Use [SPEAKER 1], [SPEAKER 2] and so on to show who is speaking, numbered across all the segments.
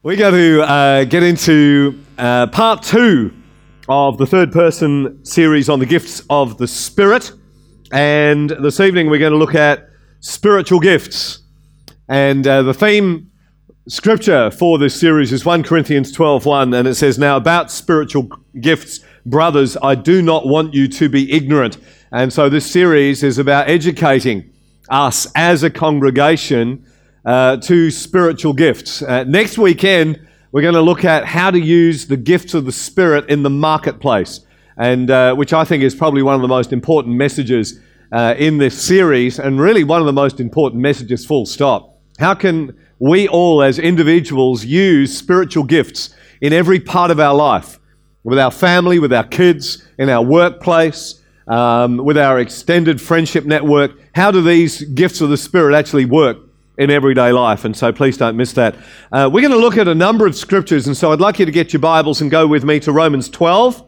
[SPEAKER 1] We're going to get into part 2 of the third person series on the gifts of the Spirit. And this evening we're going to look at spiritual gifts. And the theme scripture for this series is 1 Corinthians 12:1, and it says, "Now about spiritual gifts, brothers, I do not want you to be ignorant." And so this series is about educating us as a congregation to spiritual gifts. Next weekend, we're going to look at how to use the gifts of the Spirit in the marketplace, and which I think is probably one of the most important messages in this series, and really one of the most important messages full stop. How can we all as individuals use spiritual gifts in every part of our life, with our family, with our kids, in our workplace, with our extended friendship network? How do these gifts of the Spirit actually work in everyday life? And so please don't miss that. We're going to look at a number of scriptures, and so I'd like you to get your Bibles and go with me to Romans 12.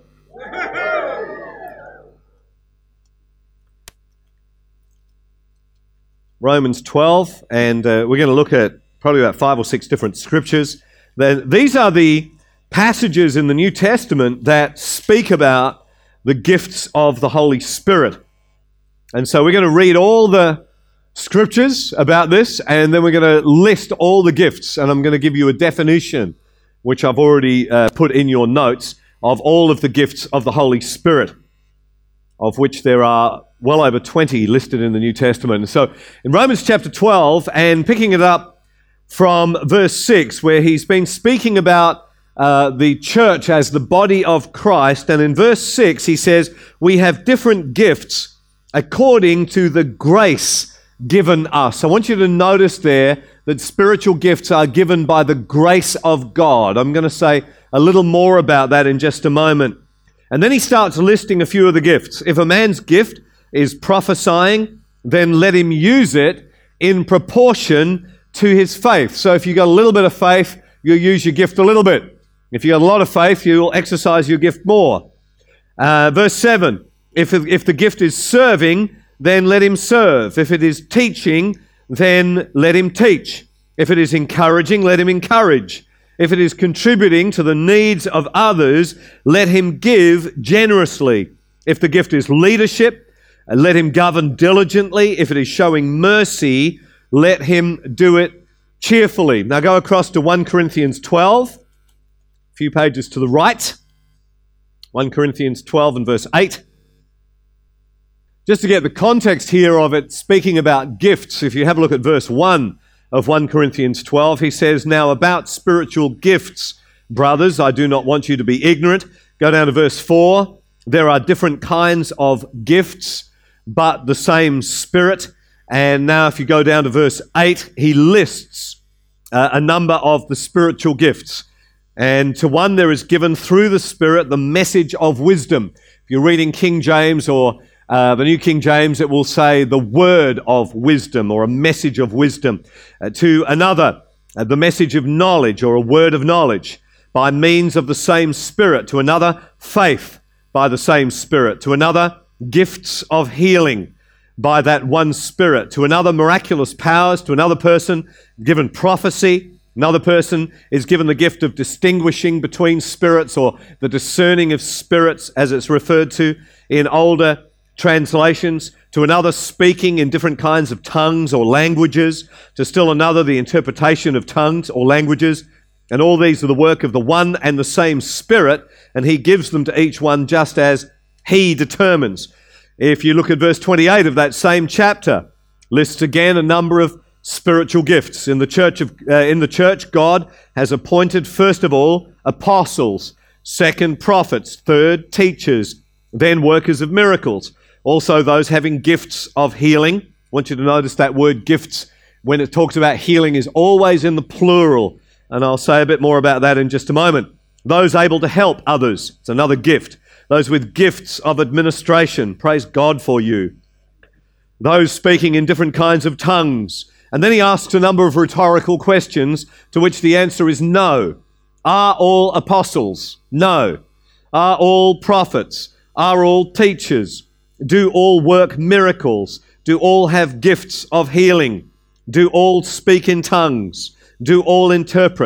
[SPEAKER 1] Romans 12, and we're going to look at probably about 5 or 6 different scriptures. These are the passages in the New Testament that speak about the gifts of the Holy Spirit. And so we're going to read all the scriptures about this, and then we're going to list all the gifts, and I'm going to give you a definition, which I've already put in your notes, of all of the gifts of the Holy Spirit, of which there are well over 20 listed in the New Testament. So in Romans chapter 12, and picking it up from verse 6, where he's been speaking about the church as the body of Christ, and in verse 6 he says, "We have different gifts according to the grace given us." I want you to notice there that spiritual gifts are given by the grace of God. I'm going to say a little more about that in just a moment. And then he starts listing a few of the gifts. If a man's gift is prophesying, then let him use it in proportion to his faith. So if you've got a little bit of faith, you'll use your gift a little bit. If you've got a lot of faith, you'll exercise your gift more. Verse 7, if the gift is serving, then let him serve. If it is teaching, then let him teach. If it is encouraging, let him encourage. If it is contributing to the needs of others, let him give generously. If the gift is leadership, let him govern diligently. If it is showing mercy, let him do it cheerfully. Now go across to 1 Corinthians 12, a few pages to the right. 1 Corinthians 12 and verse 8. Just to get the context here of it, speaking about gifts, if you have a look at verse 1 of 1 Corinthians 12, he says, "Now about spiritual gifts, brothers, I do not want you to be ignorant." Go down to verse 4. "There are different kinds of gifts, but the same Spirit." And now if you go down to verse 8, he lists a number of the spiritual gifts. "And to one there is given through the Spirit the message of wisdom." If you're reading King James or the New King James, it will say the word of wisdom or a message of wisdom. To another, the message of knowledge or a word of knowledge by means of the same Spirit. To another, faith by the same Spirit. To another, gifts of healing by that one Spirit. To another, miraculous powers. To another person, given prophecy. Another person is given the gift of distinguishing between spirits, or the discerning of spirits as it's referred to in older translations. To another, speaking in different kinds of tongues or languages. To still another, the interpretation of tongues or languages. And all these are the work of the one and the same Spirit, and he gives them to each one just as he determines. If you look at verse 28 of that same chapter, lists again a number of spiritual gifts. In the church, God has appointed first of all apostles, second prophets, third teachers, then workers of miracles. Also those having gifts of healing. I want you to notice that word gifts, when it talks about healing, is always in the plural. And I'll say a bit more about that in just a moment. Those able to help others, it's another gift. Those with gifts of administration, praise God for you. Those speaking in different kinds of tongues. And then he asks a number of rhetorical questions, to which the answer is no. Are all apostles? No. Are all prophets? Are all teachers? Do all work miracles? Do all have gifts of healing? Do all speak in tongues? Do all interpret?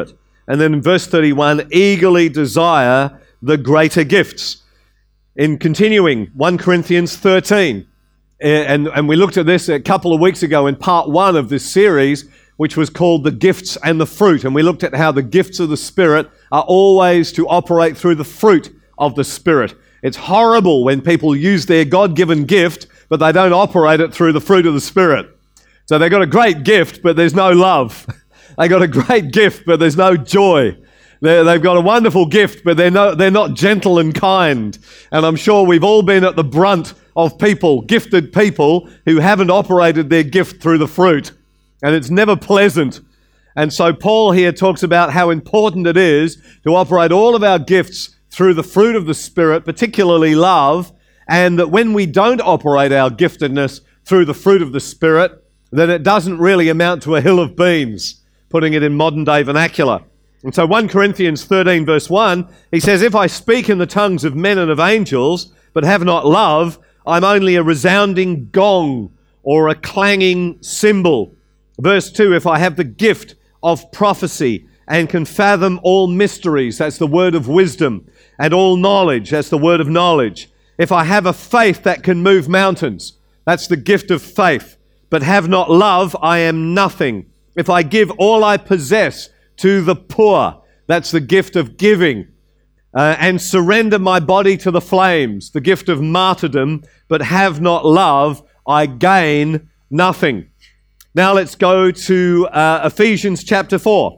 [SPEAKER 1] And then in verse 31, eagerly desire the greater gifts. In continuing, 1 Corinthians 13. And we looked at this a couple of weeks ago in part 1 of this series, which was called The Gifts and the Fruit. And we looked at how the gifts of the Spirit are always to operate through the fruit of the Spirit. It's horrible when people use their God-given gift, but they don't operate it through the fruit of the Spirit. So they've got a great gift, but there's no love. They got a great gift, but there's no joy. They've got a wonderful gift, but they're not gentle and kind. And I'm sure we've all been at the brunt of people, gifted people, who haven't operated their gift through the fruit. And it's never pleasant. And so Paul here talks about how important it is to operate all of our gifts through the fruit of the Spirit, particularly love, and that when we don't operate our giftedness through the fruit of the Spirit, then it doesn't really amount to a hill of beans, putting it in modern day vernacular. And so 1 Corinthians 13 verse 1, he says, if I speak in the tongues of men and of angels, but have not love, I'm only a resounding gong or a clanging cymbal. Verse 2, if I have the gift of prophecy and can fathom all mysteries, that's the word of wisdom, and all knowledge, that's the word of knowledge. If I have a faith that can move mountains, that's the gift of faith, but have not love, I am nothing. If I give all I possess to the poor, that's the gift of giving, and surrender my body to the flames, the gift of martyrdom, but have not love, I gain nothing. Now let's go to Ephesians chapter 4.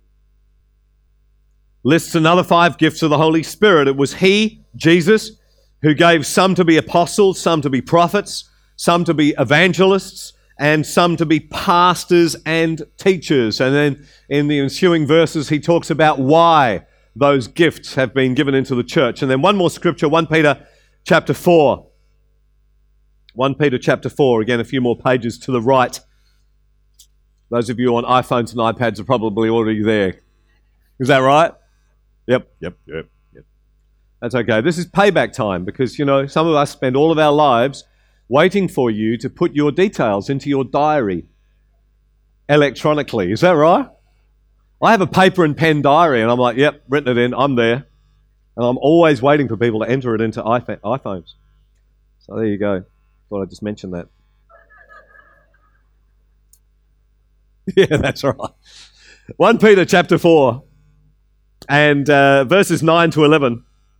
[SPEAKER 1] Lists another 5 gifts of the Holy Spirit. It was He, Jesus, who gave some to be apostles, some to be prophets, some to be evangelists, and some to be pastors and teachers. And then in the ensuing verses, he talks about why those gifts have been given into the church. And then one more scripture, 1 Peter chapter 4. 1 Peter chapter 4, again, a few more pages to the right. Those of you on iPhones and iPads are probably already there. Is that right? Yep. That's okay. This is payback time because, some of us spend all of our lives waiting for you to put your details into your diary electronically. Is that right? I have a paper and pen diary and I'm like, yep, written it in, I'm there. And I'm always waiting for people to enter it into iPhones. So there you go. Thought I'd just mention that. Yeah, that's right. 1 Peter chapter 4 and verses 9 to 11.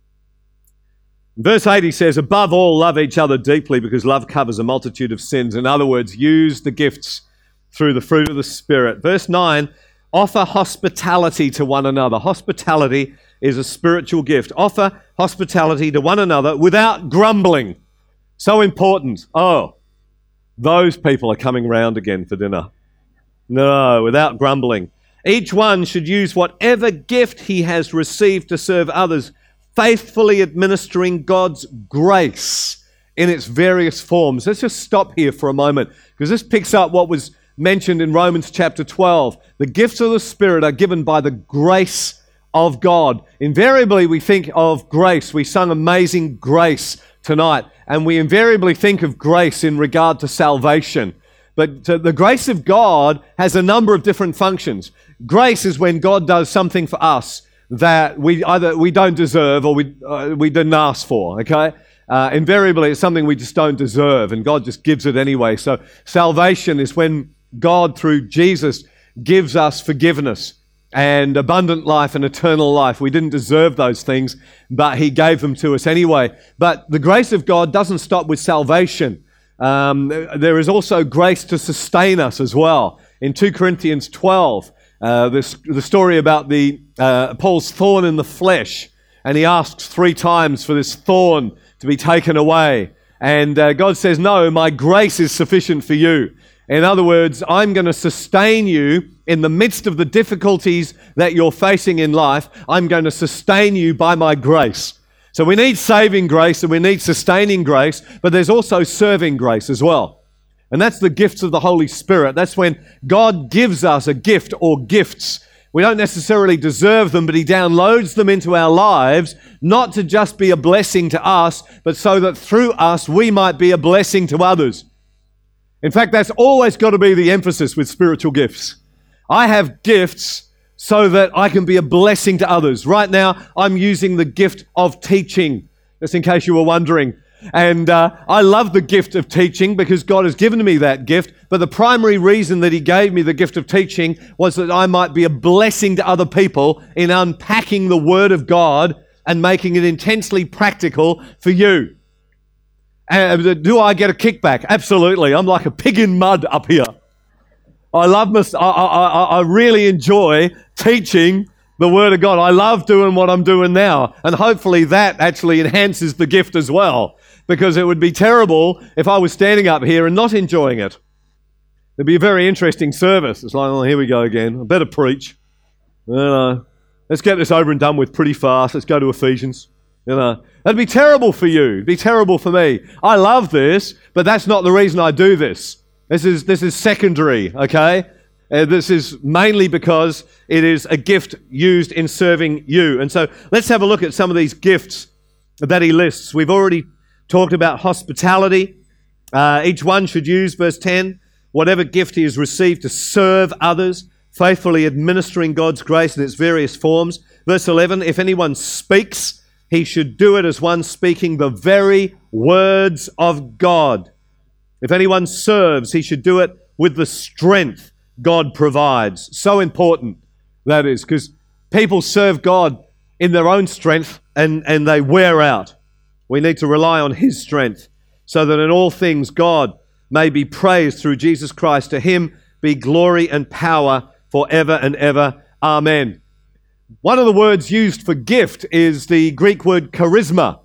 [SPEAKER 1] Verse 8, he says, above all, love each other deeply because love covers a multitude of sins. In other words, use the gifts through the fruit of the Spirit. Verse 9, offer hospitality to one another. Hospitality is a spiritual gift. Offer hospitality to one another without grumbling. So important. Oh, those people are coming round again for dinner. No, without grumbling. Each one should use whatever gift he has received to serve others, faithfully administering God's grace in its various forms. Let's just stop here for a moment because this picks up what was mentioned in Romans chapter 12. The gifts of the Spirit are given by the grace of God. Invariably, we think of grace. We sung Amazing Grace tonight, and we invariably think of grace in regard to salvation. But the grace of God has a number of different functions. Grace is when God does something for us that we don't deserve or we didn't ask for, okay? Invariably, it's something we just don't deserve, and God just gives it anyway. So salvation is when God, through Jesus, gives us forgiveness and abundant life and eternal life. We didn't deserve those things, but He gave them to us anyway. But the grace of God doesn't stop with salvation. There is also grace to sustain us as well. In 2 Corinthians 12, the story about Paul's thorn in the flesh, and he asks 3 times for this thorn to be taken away. And God says, no, my grace is sufficient for you. In other words, I'm going to sustain you in the midst of the difficulties that you're facing in life. I'm going to sustain you by my grace. So we need saving grace and we need sustaining grace, but there's also serving grace as well. And that's the gifts of the Holy Spirit. That's when God gives us a gift or gifts. We don't necessarily deserve them, but He downloads them into our lives, not to just be a blessing to us, but so that through us we might be a blessing to others. In fact, that's always got to be the emphasis with spiritual gifts. I have gifts so that I can be a blessing to others. Right now, I'm using the gift of teaching, just in case you were wondering. And I love the gift of teaching because God has given me that gift. But the primary reason that He gave me the gift of teaching was that I might be a blessing to other people in unpacking the Word of God and making it intensely practical for you. Do I get a kickback? Absolutely. I'm like a pig in mud up here. I really enjoy teaching the Word of God. I love doing what I'm doing now. And hopefully that actually enhances the gift as well. Because it would be terrible if I was standing up here and not enjoying it. It'd be a very interesting service. It's like, oh, here we go again. I better preach. Let's get this over and done with pretty fast. Let's go to Ephesians. That'd be terrible for you. It'd be terrible for me. I love this, but that's not the reason I do this. This is secondary, okay? This is mainly because it is a gift used in serving you. And so let's have a look at some of these gifts that he lists. We've already talked about hospitality. Each one should use, verse 10, whatever gift he has received to serve others, faithfully administering God's grace in its various forms. Verse 11, if anyone speaks, he should do it as one speaking the very words of God. If anyone serves, he should do it with the strength God provides. So important that is, because people serve God in their own strength and they wear out. We need to rely on His strength so that in all things God may be praised through Jesus Christ. To Him be glory and power forever and ever. Amen. One of the words used for gift is the Greek word charisma.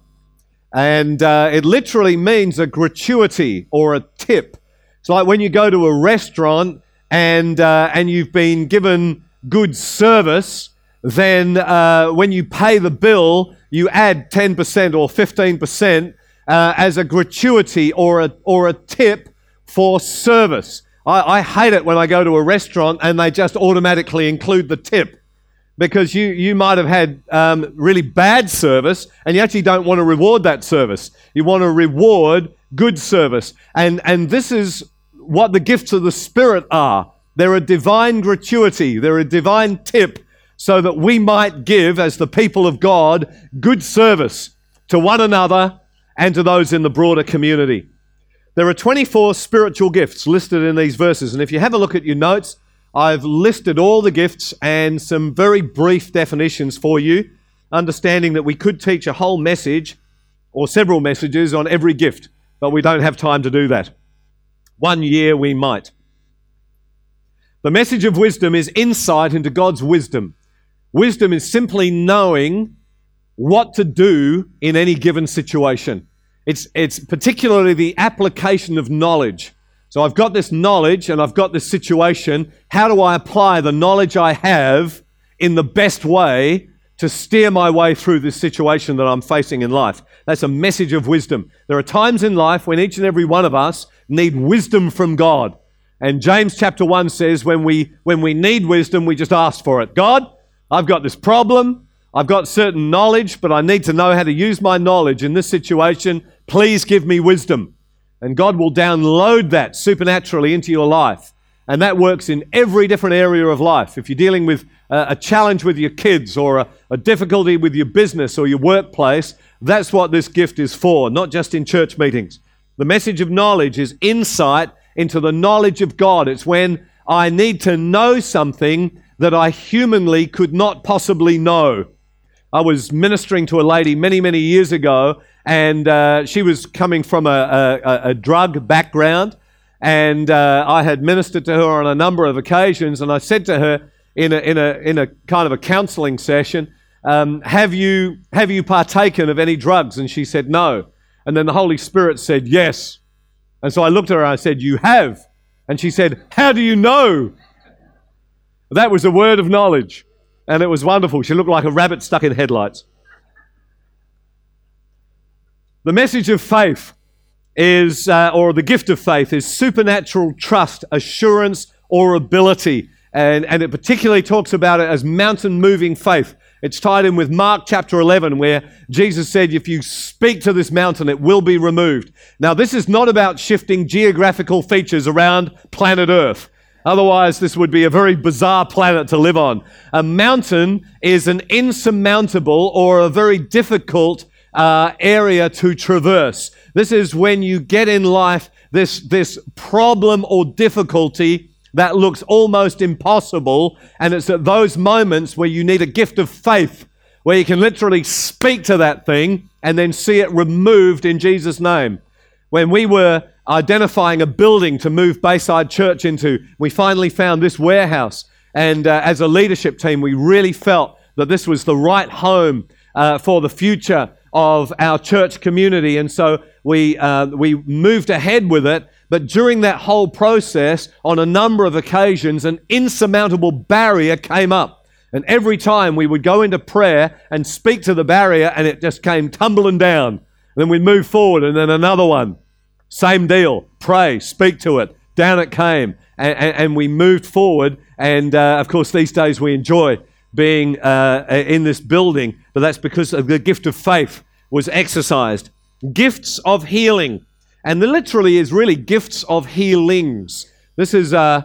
[SPEAKER 1] And it literally means a gratuity or a tip. It's like when you go to a restaurant and you've been given good service, then when you pay the bill, you add 10% or 15% as a gratuity or a tip for service. I hate it when I go to a restaurant and they just automatically include the tip. Because you might have had really bad service and you actually don't want to reward that service. You want to reward good service. And this is what the gifts of the Spirit are. They're a divine gratuity. They're a divine tip so that we might give, as the people of God, good service to one another and to those in the broader community. There are 24 spiritual gifts listed in these verses. And if you have a look at your notes, I've listed all the gifts and some very brief definitions for you, understanding that we could teach a whole message or several messages on every gift, but we don't have time to do that. One year we might. The message of wisdom is insight into God's wisdom. Wisdom is simply knowing what to do in any given situation. It's particularly the application of knowledge. So I've got this knowledge and I've got this situation. How do I apply the knowledge I have in the best way to steer my way through this situation that I'm facing in life? That's a message of wisdom. There are times in life when each and every one of us need wisdom from God. And James chapter 1 says when we need wisdom, we just ask for it. God, I've got this problem. I've got certain knowledge, but I need to know how to use my knowledge in this situation. Please give me wisdom. And God will download that supernaturally into your life. And that works in every different area of life. If you're dealing with a challenge with your kids or a difficulty with your business or your workplace, that's what this gift is for, not just in church meetings. The message of knowledge is insight into the knowledge of God. It's when I need to know something that I humanly could not possibly know. I was ministering to a lady many, many years ago, and she was coming from a drug background, and I had ministered to her on a number of occasions, and I said to her in a kind of a counseling session, have you partaken of any drugs? And she said no. And then the Holy Spirit said yes. And so I looked at her and I said, you have. And she said, how do you know? That was a word of knowledge. And it was wonderful. She looked like a rabbit stuck in headlights. The message of faith is, or the gift of faith is supernatural trust, assurance, or ability. And it particularly talks about it as mountain-moving faith. It's tied in with Mark chapter 11, where Jesus said, if you speak to this mountain, it will be removed. Now, this is not about shifting geographical features around planet Earth. Otherwise, this would be a very bizarre planet to live on. A mountain is an insurmountable or a very difficult area to traverse. This is when you get in life this problem or difficulty that looks almost impossible, and it's at those moments where you need a gift of faith, where you can literally speak to that thing and then see it removed in Jesus' name. When we were identifying a building to move Bayside Church into, we finally found this warehouse. And as a leadership team, we really felt that this was the right home for the future of our church community. And so we moved ahead with it. But during that whole process, on a number of occasions, an insurmountable barrier came up. And every time we would go into prayer and speak to the barrier, and it just came tumbling down. And then we'd move forward, and then another one. Same deal. Pray, speak to it. Down it came. And we moved forward. And of course, these days we enjoy being in this building. But that's because the gift of faith was exercised. Gifts of healing. And there literally is really gifts of healings. This is a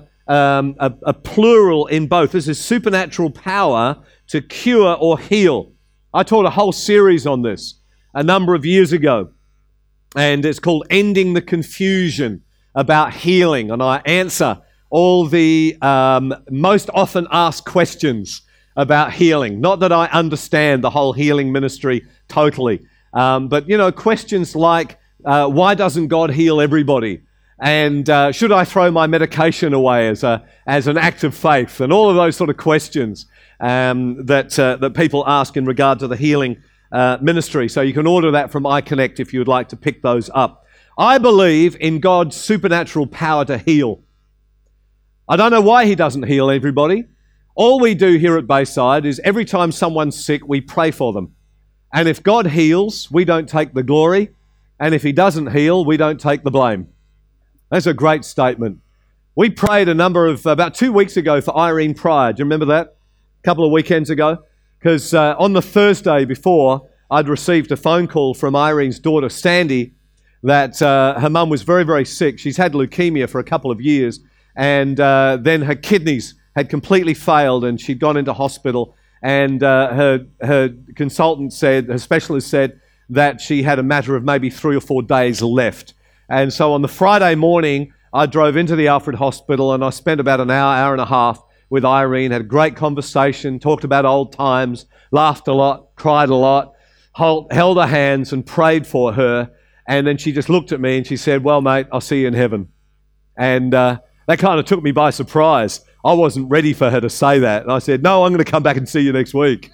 [SPEAKER 1] plural in both. This is supernatural power to cure or heal. I taught a whole series on this a number of years ago. And it's called Ending the Confusion about healing. And I answer all the most often asked questions about healing. Not that I understand the whole healing ministry totally. But, questions like, why doesn't God heal everybody? And should I throw my medication away as an act of faith? And all of those sort of questions that people ask in regard to the healing ministry. So you can order that from iConnect if you would like to pick those up. I believe in God's supernatural power to heal. I don't know why He doesn't heal everybody. All we do here at Bayside is every time someone's sick, we pray for them. And if God heals, we don't take the glory. And if He doesn't heal, we don't take the blame. That's a great statement. We prayed about 2 weeks ago for Irene Pryor. Do you remember that? A couple of weekends ago? Because on the Thursday before, I'd received a phone call from Irene's daughter, Sandy, that her mum was very, very sick. She's had leukemia for a couple of years, and then her kidneys had completely failed, and she'd gone into hospital, and her consultant said, her specialist said, that she had a matter of maybe 3 or 4 days left. And so on the Friday morning, I drove into the Alfred Hospital, and I spent about an hour and a half with Irene, had a great conversation, talked about old times, laughed a lot, cried a lot, held her hands and prayed for her. And then she just looked at me and she said, well, mate, I'll see you in heaven. And that kind of took me by surprise. I wasn't ready for her to say that. And I said, no, I'm going to come back and see you next week.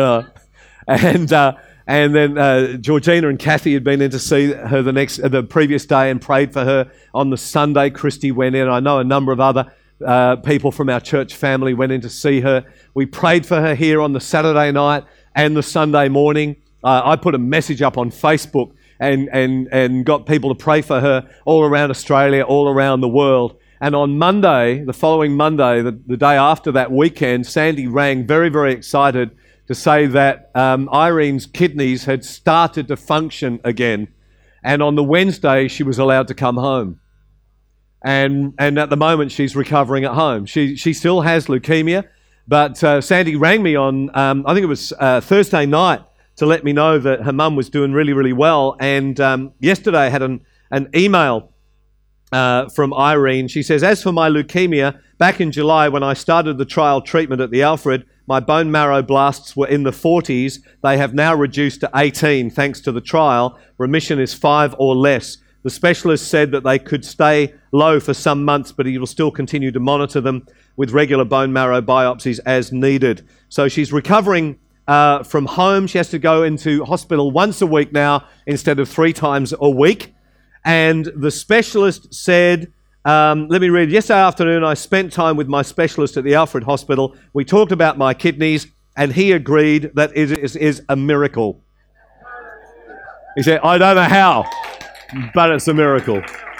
[SPEAKER 1] And then Georgina and Kathy had been in to see her the previous day and prayed for her. On the Sunday, Christy went in. I know a number of other people from our church family went in to see her. We prayed for her here on the Saturday night and the Sunday morning. I put a message up on Facebook and got people to pray for her all around Australia, all around the world. And on Monday, the following Monday, the day after that weekend, Sandy rang very, very excited to say that Irene's kidneys had started to function again. And on the Wednesday, she was allowed to come home. And at the moment, she's recovering at home. She still has leukemia, but Sandy rang me on, I think it was Thursday night, to let me know that her mum was doing really, really well. And yesterday I had an email from Irene. She says, as for my leukemia, back in July when I started the trial treatment at the Alfred, my bone marrow blasts were in the 40s. They have now reduced to 18 thanks to the trial. Remission is 5 or less. The specialist said that they could stay low for some months, but he will still continue to monitor them with regular bone marrow biopsies as needed. So she's recovering from home. She has to go into hospital once a week now instead of 3 times a week. And the specialist said, let me read. Yesterday afternoon, I spent time with my specialist at the Alfred Hospital. We talked about my kidneys, and he agreed that it is a miracle. He said, I don't know how, but it's a miracle.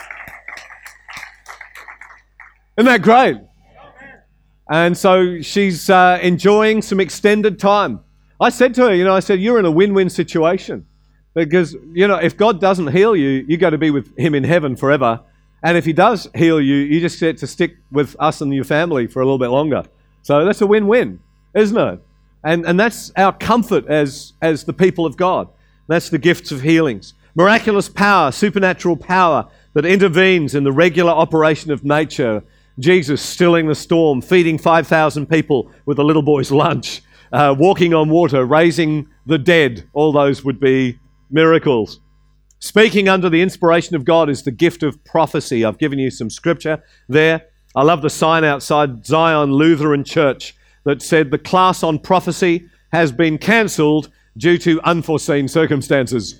[SPEAKER 1] Isn't that great? And so she's enjoying some extended time. I said to her, you're in a win-win situation. Because, if God doesn't heal you, you got to be with Him in heaven forever. And if he does heal you, you just get to stick with us and your family for a little bit longer. So that's a win-win, isn't it? And that's our comfort as the people of God. That's the gifts of healings. Miraculous power, supernatural power that intervenes in the regular operation of nature. Jesus stilling the storm, feeding 5,000 people with a little boy's lunch, walking on water, raising the dead. All those would be miracles. Speaking under the inspiration of God is the gift of prophecy. I've given you some scripture there. I love the sign outside Zion Lutheran Church that said the class on prophecy has been cancelled due to unforeseen circumstances.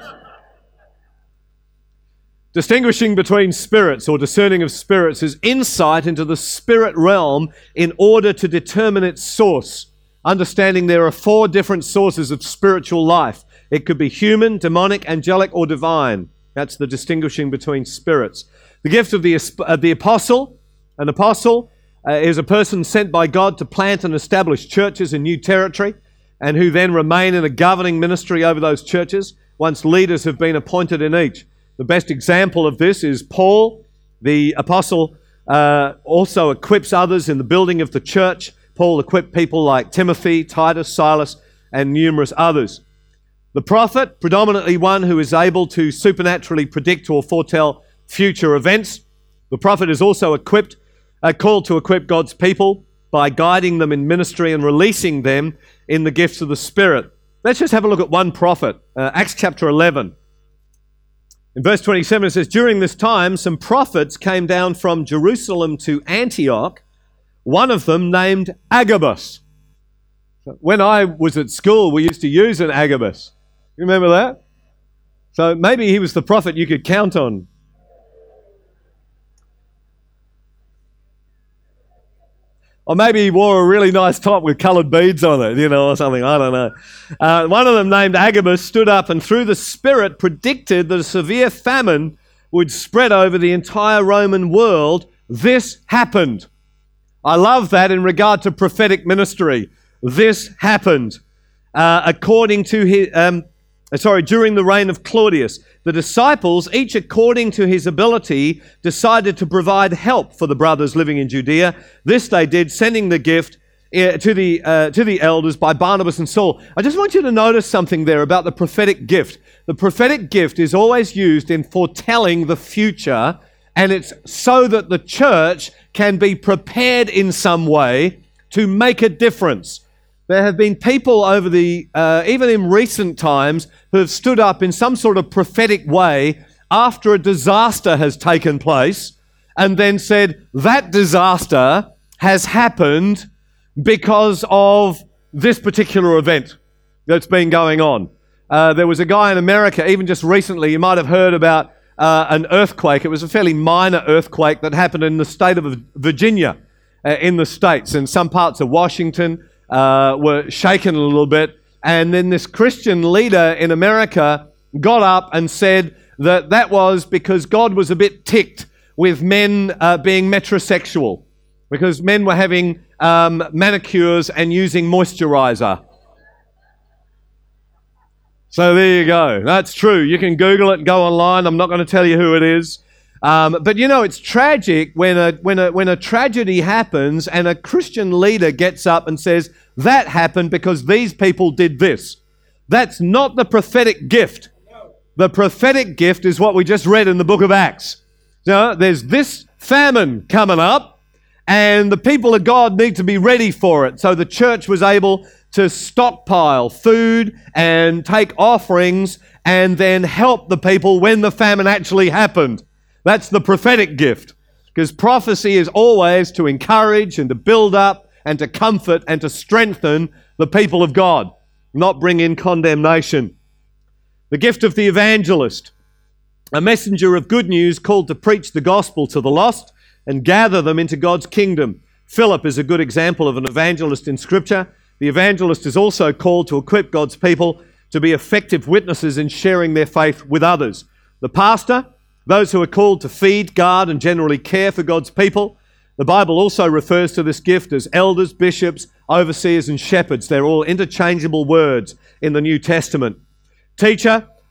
[SPEAKER 1] Distinguishing between spirits or discerning of spirits is insight into the spirit realm in order to determine its source. Understanding there are 4 different sources of spiritual life. It could be human, demonic, angelic, or divine. That's the distinguishing between spirits. The gift of the apostle. An apostle is a person sent by God to plant and establish churches in new territory and who then remain in a governing ministry over those churches once leaders have been appointed in each. The best example of this is Paul. The apostle also equips others in the building of the church. Paul equipped people like Timothy, Titus, Silas, and numerous others. The prophet, predominantly one who is able to supernaturally predict or foretell future events. The prophet is also called to equip God's people by guiding them in ministry and releasing them in the gifts of the Spirit. Let's just have a look at one prophet, Acts chapter 11. In verse 27 it says, during this time some prophets came down from Jerusalem to Antioch, one of them named Agabus. When I was at school, we used to use an Agabus. You remember that? So maybe he was the prophet you could count on. Or maybe he wore a really nice top with coloured beads on it, or something. I don't know. One of them, named Agabus, stood up and through the Spirit predicted that a severe famine would spread over the entire Roman world. This happened. I love that in regard to prophetic ministry. This happened. During the reign of Claudius, the disciples, each according to his ability, decided to provide help for the brothers living in Judea. This they did, sending the gift to the elders by Barnabas and Saul. I just want you to notice something there about the prophetic gift. The prophetic gift is always used in foretelling the future, and it's so that the church can be prepared in some way to make a difference. There have been people over even in recent times, who have stood up in some sort of prophetic way after a disaster has taken place and then said, that disaster has happened because of this particular event that's been going on. There was a guy in America, even just recently, you might have heard about an earthquake. It was a fairly minor earthquake that happened in the state of Virginia in the States, and some parts of Washington were shaken a little bit, and then this Christian leader in America got up and said that was because God was a bit ticked with men being metrosexual, because men were having manicures and using moisturizer. So there you go. That's true. You can Google it and go online. I'm not going to tell you who it is. But it's tragic when a tragedy happens and a Christian leader gets up and says, that happened because these people did this. That's not the prophetic gift. The prophetic gift is what we just read in the book of Acts. There's this famine coming up, and the people of God need to be ready for it. So the church was able to stockpile food and take offerings and then help the people when the famine actually happened. That's the prophetic gift, because prophecy is always to encourage and to build up and to comfort and to strengthen the people of God, not bring in condemnation. The gift of the evangelist, a messenger of good news called to preach the gospel to the lost and gather them into God's kingdom. Philip is a good example of an evangelist in Scripture. The evangelist is also called to equip God's people to be effective witnesses in sharing their faith with others. The pastor, those who are called to feed, guard, and generally care for God's people. The Bible also refers to this gift as elders, bishops, overseers, and shepherds. They're all interchangeable words in the New Testament. Teacher,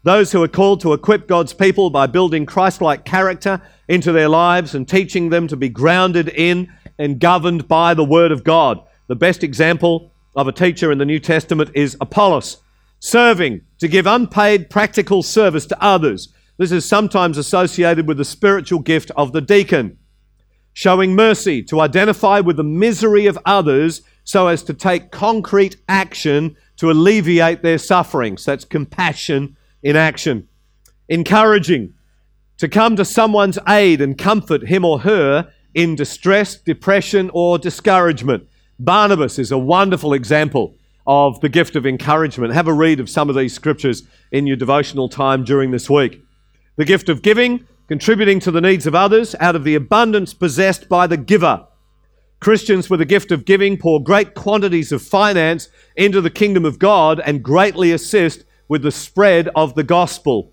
[SPEAKER 1] those who are called to equip God's people by building Christ-like character into their lives and teaching them to be grounded in and governed by the Word of God. The best example of a teacher in the New Testament is Apollos, serving to give unpaid practical service to others. This is sometimes associated with the spiritual gift of the deacon. Showing mercy, to identify with the misery of others so as to take concrete action to alleviate their sufferings. That's compassion in action. Encouraging, to come to someone's aid and comfort him or her in distress, depression, or discouragement. Barnabas is a wonderful example of the gift of encouragement. Have a read of some of these scriptures in your devotional time during this week. The gift of giving, contributing to the needs of others out of the abundance possessed by the giver. Christians with the gift of giving pour great quantities of finance into the kingdom of God and greatly assist with the spread of the gospel.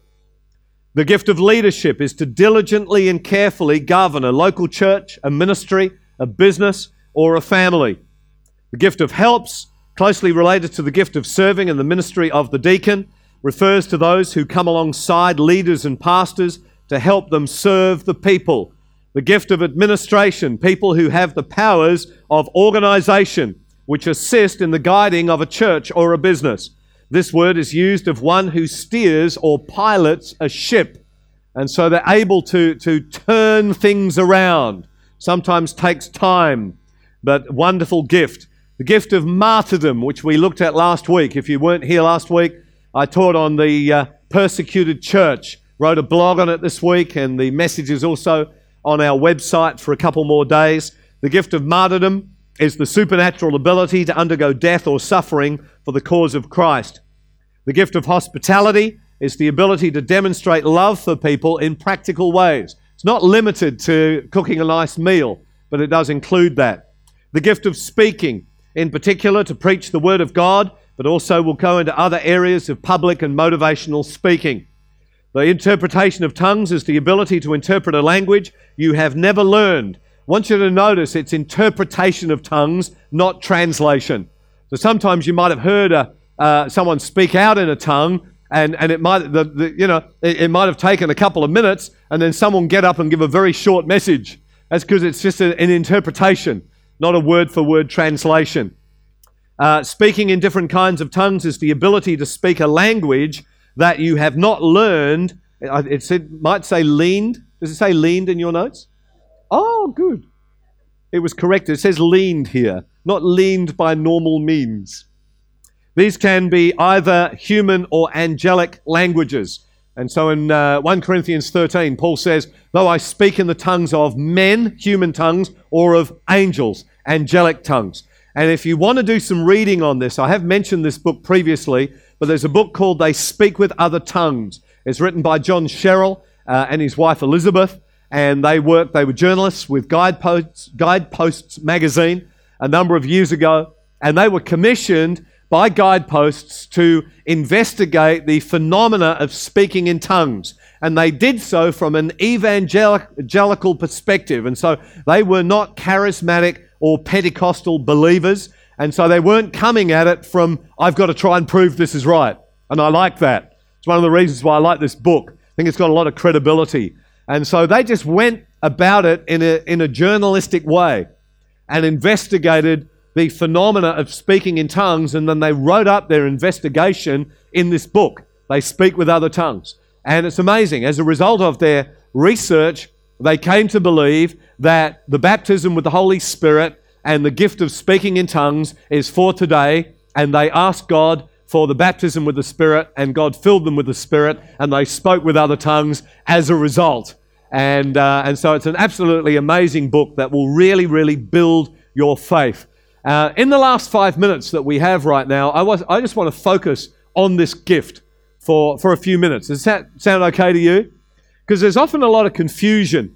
[SPEAKER 1] The gift of leadership is to diligently and carefully govern a local church, a ministry, a business, or a family. The gift of helps, closely related to the gift of serving and the ministry of the deacon, refers to those who come alongside leaders and pastors to help them serve the people. The gift of administration, people who have the powers of organization, which assist in the guiding of a church or a business. This word is used of one who steers or pilots a ship. And so they're able to turn things around. Sometimes takes time, but wonderful gift. The gift of martyrdom, which we looked at last week. If you weren't here last week, I taught on the persecuted church. Wrote a blog on it this week, and the message is also on our website for a couple more days. The gift of martyrdom is the supernatural ability to undergo death or suffering for the cause of Christ. The gift of hospitality is the ability to demonstrate love for people in practical ways. It's not limited to cooking a nice meal, but it does include that. The gift of speaking, in particular to preach the Word of God, but also will go into other areas of public and motivational speaking. The interpretation of tongues is the ability to interpret a language you have never learned. I want you to notice it's interpretation of tongues, not translation. So sometimes you might have heard someone speak out in a tongue, and it might it might have taken a couple of minutes, and then someone get up and give a very short message. That's because it's just an interpretation, not a word-for-word translation. Speaking in different kinds of tongues is the ability to speak a language that you have not learned. It might say leaned. Does it say leaned in your notes? Oh, good. It was corrected. It says leaned here, not leaned by normal means. These can be either human or angelic languages. And so in 1 Corinthians 13, Paul says, though I speak in the tongues of men, human tongues, or of angels, angelic tongues. And if you want to do some reading on this, I have mentioned this book previously, but there's a book called They Speak with Other Tongues. It's written by John Sherrill and his wife Elizabeth, and they were journalists with Guideposts magazine a number of years ago, and they were commissioned by Guideposts to investigate the phenomena of speaking in tongues. And they did so from an evangelical perspective. And so they were not charismatic or Pentecostal believers. And so they weren't coming at it from, I've got to try and prove this is right. And I like that. It's one of the reasons why I like this book. I think it's got a lot of credibility. And so they just went about it in a journalistic way and investigated the phenomena of speaking in tongues, and then they wrote up their investigation in this book. They Speak with Other Tongues. And it's amazing. As a result of their research, they came to believe that the baptism with the Holy Spirit and the gift of speaking in tongues is for today, and they asked God for the baptism with the Spirit, and God filled them with the Spirit, and they spoke with other tongues as a result. And so it's an absolutely amazing book that will really, really build your faith. In the last 5 minutes that we have right now, I just want to focus on this gift for a few minutes. Does that sound okay to you? Because there's often a lot of confusion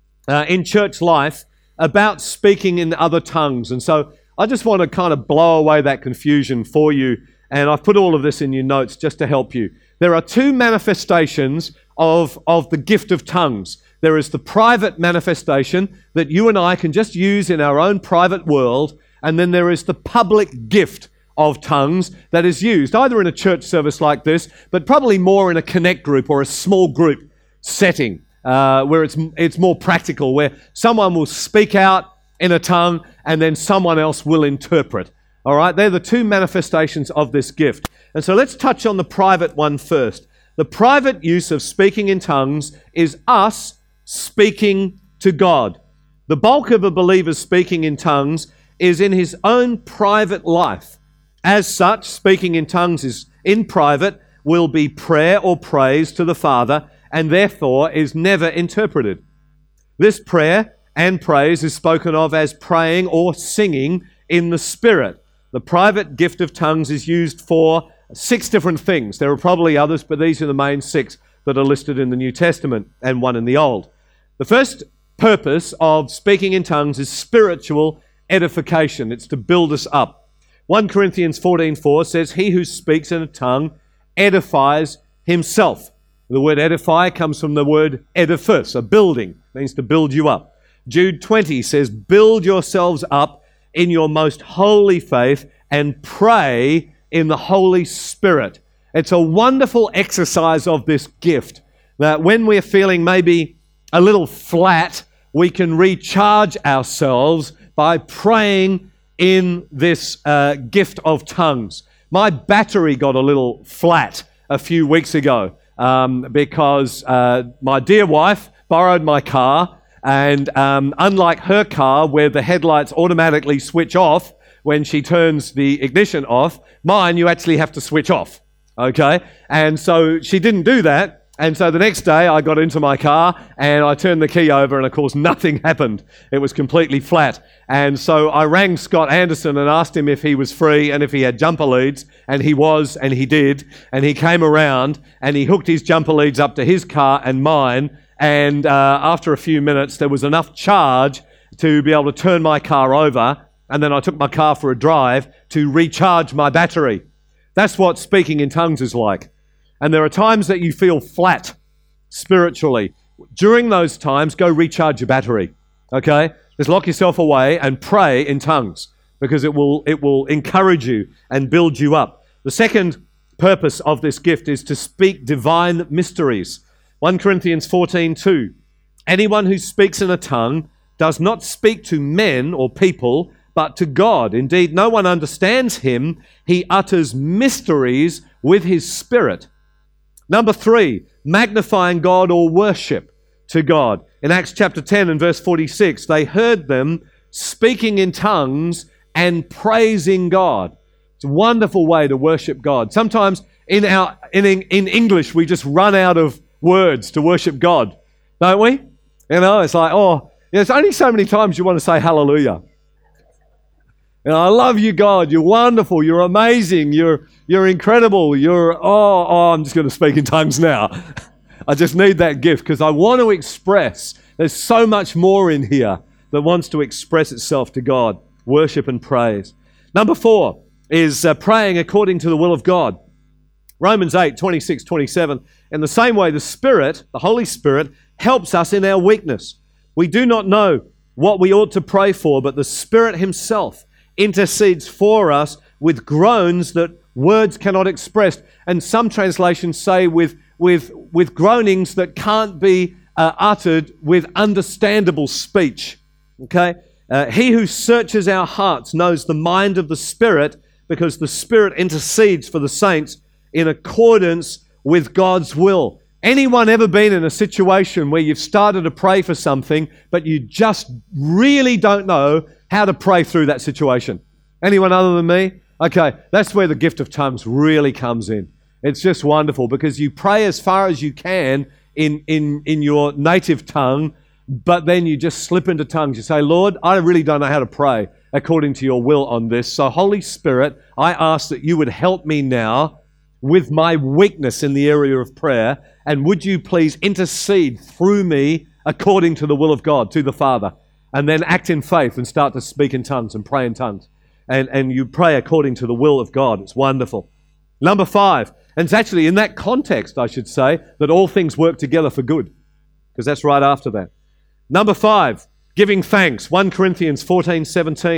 [SPEAKER 1] in church life about speaking in other tongues. And so I just want to kind of blow away that confusion for you. And I've put all of this in your notes just to help you. There are two manifestations of the gift of tongues. There is the private manifestation that you and I can just use in our own private world. And then there is the public gift of tongues that is used, either in a church service like this, but probably more in a connect group or a small group setting, where it's more practical, where someone will speak out in a tongue and then someone else will interpret. All right, they're the two manifestations of this gift. And so let's touch on the private one first. The private use of speaking in tongues is us speaking to God. The bulk of a believer's speaking in tongues is in his own private life. As such, speaking in tongues is in private, will be prayer or praise to the Father, and therefore is never interpreted. This prayer and praise is spoken of as praying or singing in the Spirit. The private gift of tongues is used for 6 different things. There are probably others, but these are the main 6 that are listed in the New Testament and 1 in the Old. The first purpose of speaking in tongues is spiritual edification. It's to build us up. 1 Corinthians 14:4 says, "He who speaks in a tongue edifies himself." The word edify comes from the word edifice, a building. It means to build you up. Jude 20 says, "Build yourselves up in your most holy faith and pray in the Holy Spirit." It's a wonderful exercise of this gift, that when we're feeling maybe a little flat, we can recharge ourselves by praying in this gift of tongues. My battery got a little flat a few weeks ago because my dear wife borrowed my car, and unlike her car where the headlights automatically switch off when she turns the ignition off, mine you actually have to switch off, okay? And so she didn't do that, and so the next day I got into my car and I turned the key over, and of course nothing happened. It was completely flat. And so I rang Scott Anderson and asked him if he was free and if he had jumper leads, and he was, and he did, and he came around and he hooked his jumper leads up to his car and mine. And after a few minutes, there was enough charge to be able to turn my car over, and then I took my car for a drive to recharge my battery. That's what speaking in tongues is like. And there are times that you feel flat spiritually. During those times, go recharge your battery, okay? Just lock yourself away and pray in tongues, because it will encourage you and build you up. The second purpose of this gift is to speak divine mysteries. 1 Corinthians 14:2, "Anyone who speaks in a tongue does not speak to men or people, but to God. Indeed, no one understands him. He utters mysteries with his spirit." Number 3, magnifying God or worship to God. In Acts chapter 10 and verse 46, they heard them speaking in tongues and praising God. It's a wonderful way to worship God. Sometimes in English, we just run out of words to worship God, don't we? You know, it's like, there's only so many times you want to say hallelujah. You know, I love you, God. You're wonderful. You're amazing. You're incredible. I'm just going to speak in tongues now. I just need that gift because I want to express. There's so much more in here that wants to express itself to God. Worship and praise. Number 4 is praying according to the will of God. Romans 8:26-27. In the same way, the Spirit, the Holy Spirit, helps us in our weakness. We do not know what we ought to pray for, but the Spirit Himself intercedes for us with groans that words cannot express. And some translations say with groanings that can't be uttered with understandable speech. Okay? He who searches our hearts knows the mind of the Spirit, because the Spirit intercedes for the saints in accordance with God's will. Anyone ever been in a situation where you've started to pray for something, but you just really don't know how to pray through that situation? Anyone other than me? Okay, that's where the gift of tongues really comes in. It's just wonderful because you pray as far as you can in your native tongue, but then you just slip into tongues. You say, Lord, I really don't know how to pray according to your will on this. So Holy Spirit, I ask that you would help me now with my weakness in the area of prayer, and would you please intercede through me according to the will of God, to the Father, and then act in faith and start to speak in tongues and pray in tongues. And you pray according to the will of God. It's wonderful. Number 5, and it's actually in that context, I should say, that all things work together for good, because that's right after that. Number 5, giving thanks. 1 Corinthians 14:17.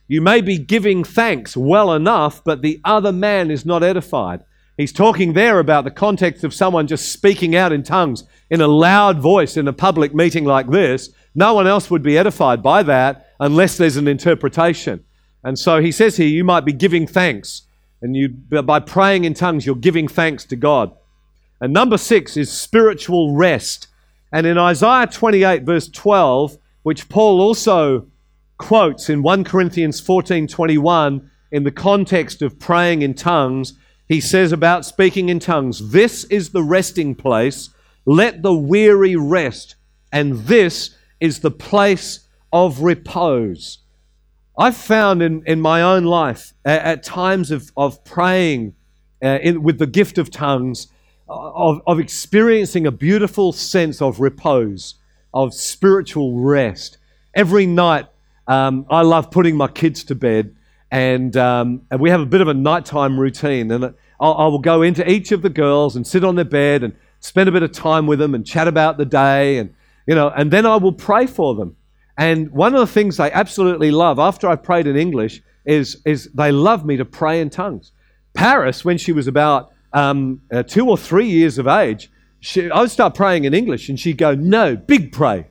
[SPEAKER 1] You may be giving thanks well enough, but the other man is not edified. He's talking there about the context of someone just speaking out in tongues in a loud voice in a public meeting like this. No one else would be edified by that unless there's an interpretation. And so he says here, you might be giving thanks. And by praying in tongues, you're giving thanks to God. And number 6 is spiritual rest. And in Isaiah 28 verse 12, which Paul also quotes in 1 Corinthians 14:21 in the context of praying in tongues, he says about speaking in tongues, this is the resting place, let the weary rest, and this is the place of repose. I've found in my own life, at times of praying with the gift of tongues, of experiencing a beautiful sense of repose, of spiritual rest. Every night, I love putting my kids to bed, and we have a bit of a nighttime routine. And I will go into each of the girls and sit on their bed and spend a bit of time with them and chat about the day, and then I will pray for them. And one of the things they absolutely love after I've prayed in English is they love me to pray in tongues. Paris, when she was about 2 or 3 years of age, I would start praying in English, and she'd go, "No, big pray,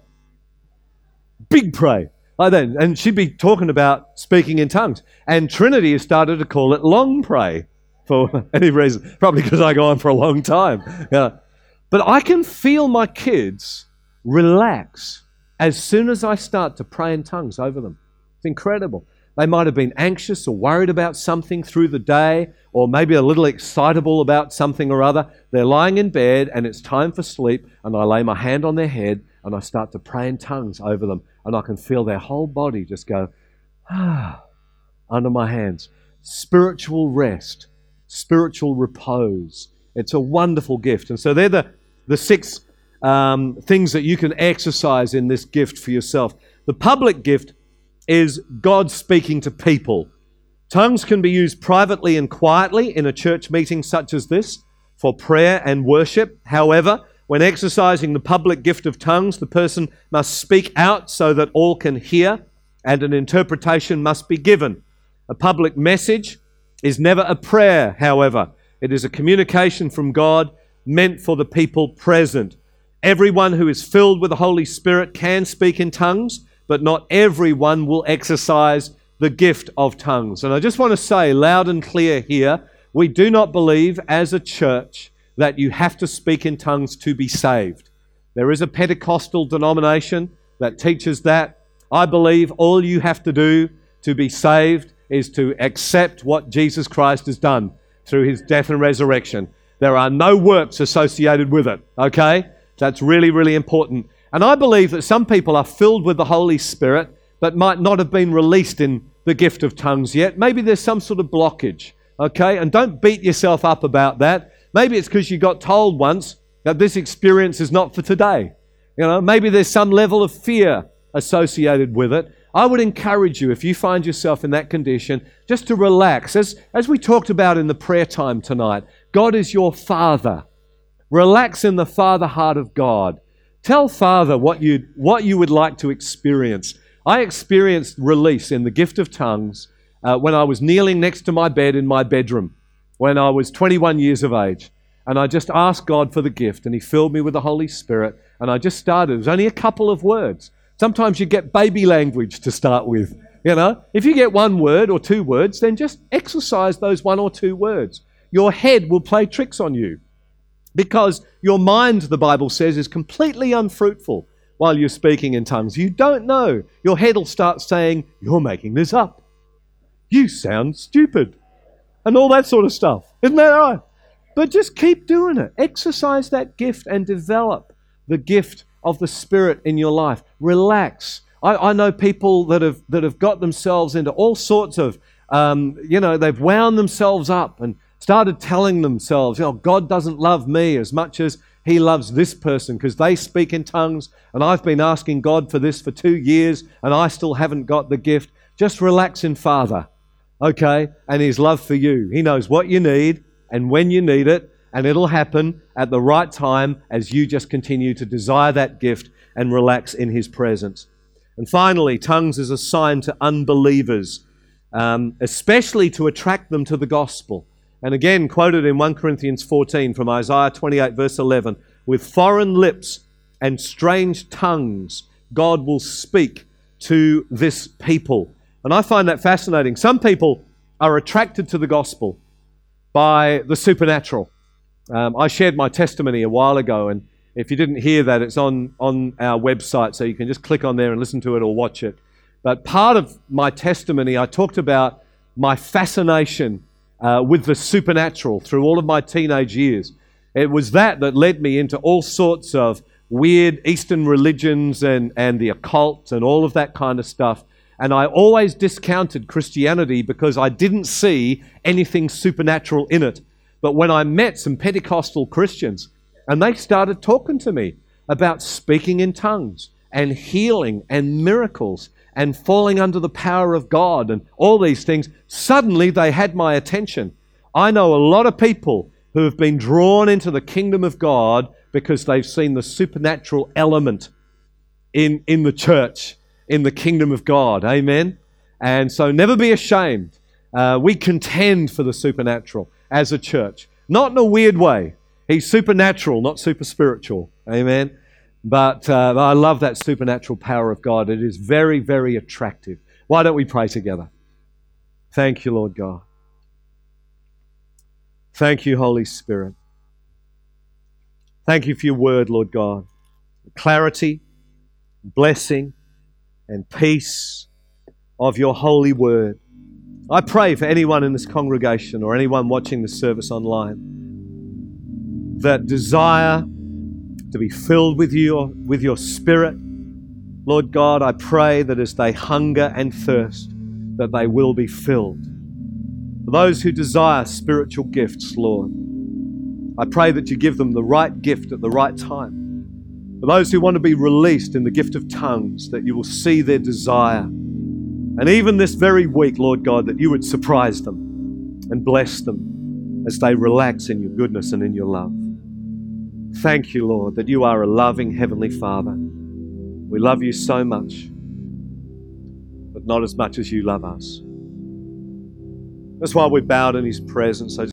[SPEAKER 1] big pray." Like that. And she'd be talking about speaking in tongues. And Trinity has started to call it long pray for any reason, probably because I go on for a long time. Yeah. But I can feel my kids relax as soon as I start to pray in tongues over them. It's incredible. They might have been anxious or worried about something through the day, or maybe a little excitable about something or other. They're lying in bed and it's time for sleep, and I lay my hand on their head and I start to pray in tongues over them, and I can feel their whole body just go, under my hands. Spiritual rest, spiritual repose. It's a wonderful gift. And so they're the 6 things that you can exercise in this gift for yourself. The public gift is God speaking to people. Tongues can be used privately and quietly in a church meeting such as this for prayer and worship. However, when exercising the public gift of tongues, the person must speak out so that all can hear, and an interpretation must be given. A public message is never a prayer, however. It is a communication from God meant for the people present. Everyone who is filled with the Holy Spirit can speak in tongues, but not everyone will exercise the gift of tongues. And I just want to say loud and clear here, we do not believe as a church that you have to speak in tongues to be saved. There is a Pentecostal denomination that teaches that. I believe all you have to do to be saved is to accept what Jesus Christ has done through his death and resurrection. There are no works associated with it, okay? That's really, really important. And I believe that some people are filled with the Holy Spirit but might not have been released in the gift of tongues yet. Maybe there's some sort of blockage, okay? And don't beat yourself up about that. Maybe it's because you got told once that this experience is not for today. Maybe there's some level of fear associated with it. I would encourage you, if you find yourself in that condition, just to relax. As we talked about in the prayer time tonight, God is your Father. Relax in the Father heart of God. Tell Father what you would like to experience. I experienced release in the gift of tongues when I was kneeling next to my bed in my bedroom when I was 21 years of age. And I just asked God for the gift, and he filled me with the Holy Spirit, and I just started. It was only a couple of words. Sometimes you get baby language to start with. If you get 1 word or 2 words, then just exercise those 1 or 2 words. Your head will play tricks on you because your mind, the Bible says, is completely unfruitful while you're speaking in tongues. You don't know. Your head will start saying, "You're making this up. You sound stupid." And all that sort of stuff. Isn't that right? But just keep doing it. Exercise that gift and develop the gift of the Spirit in your life. Relax. I know people that have got themselves into all sorts of, they've wound themselves up and started telling themselves, God doesn't love me as much as he loves this person because they speak in tongues, and I've been asking God for this for 2 years and I still haven't got the gift. Just relax in Father, okay? And his love for you. He knows what you need and when you need it, and it'll happen at the right time as you just continue to desire that gift and relax in his presence. And finally, tongues is a sign to unbelievers. especially to attract them to the gospel. And again, quoted in 1 Corinthians 14 from Isaiah 28 verse 11, with foreign lips and strange tongues, God will speak to this people. And I find that fascinating. Some people are attracted to the gospel by the supernatural. I shared my testimony a while ago, and if you didn't hear that, it's on our website, so you can just click on there and listen to it or watch it. But part of my testimony, I talked about my fascination with the supernatural through all of my teenage years. It was that led me into all sorts of weird Eastern religions and the occult and all of that kind of stuff. And I always discounted Christianity because I didn't see anything supernatural in it. But when I met some Pentecostal Christians, and they started talking to me about speaking in tongues and healing and miracles and falling under the power of God and all these things, suddenly they had my attention. I know a lot of people who have been drawn into the kingdom of God because they've seen the supernatural element in the church, in the kingdom of God. Amen? And so never be ashamed. We contend for the supernatural as a church. Not in a weird way. He's supernatural, not super spiritual. Amen? But I love that supernatural power of God. It is very, very attractive. Why don't we pray together? Thank you, Lord God. Thank you, Holy Spirit. Thank you for your word, Lord God. Clarity, blessing, and peace of your holy word. I pray for anyone in this congregation or anyone watching this service online that desire to be filled with your Spirit. Lord God, I pray that as they hunger and thirst, that they will be filled. For those who desire spiritual gifts, Lord, I pray that you give them the right gift at the right time. For those who want to be released in the gift of tongues, that you will see their desire. And even this very week, Lord God, that you would surprise them and bless them as they relax in your goodness and in your love. Thank you, Lord, that you are a loving Heavenly Father. We love you so much, but not as much as you love us. That's why we're bowed in His presence. So